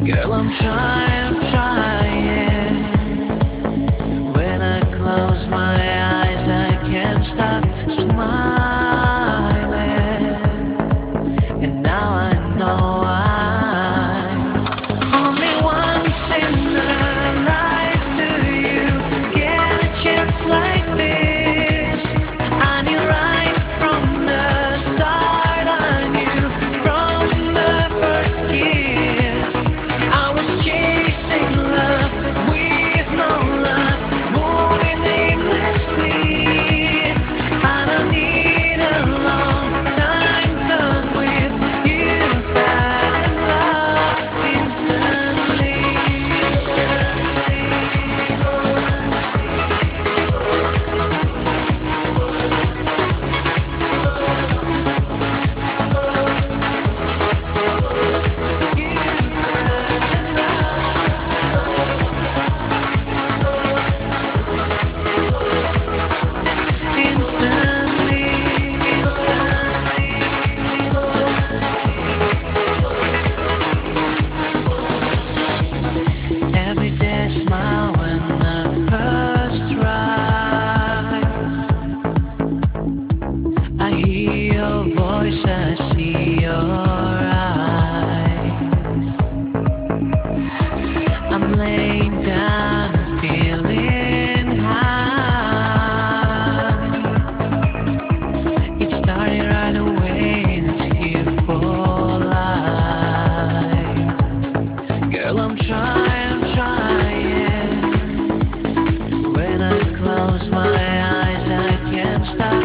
Girl, I'm trying. When I close my eyes, I can't stop smiling. And now I know why. Only once in a life do you get a chance like this. I knew right from the start, I knew from the first kiss. I was chasing love with no love, moving aimlessly. I don't need a long time, 'cause with you fell in love instantly. Instantly, every day smile when I first rise. I hear your voice, I see your eyes. I'm laying down and feeling high. It started right away and it's here for life. Girl, I'm trying. When I close my eyes, I can't stop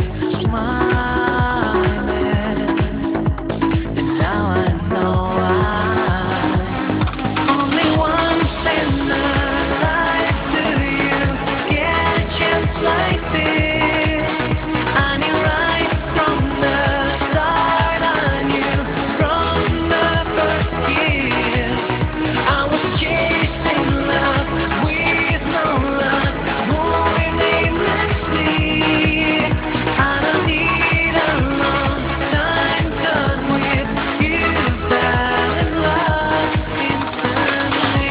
smiling. And now I know why. Only once in a life do you get a chance like this. I knew right from the start, I knew from the first kiss. I was chasing love with no love, moving aimlessly. I don't need a long time, 'cause with you fell in love instantly.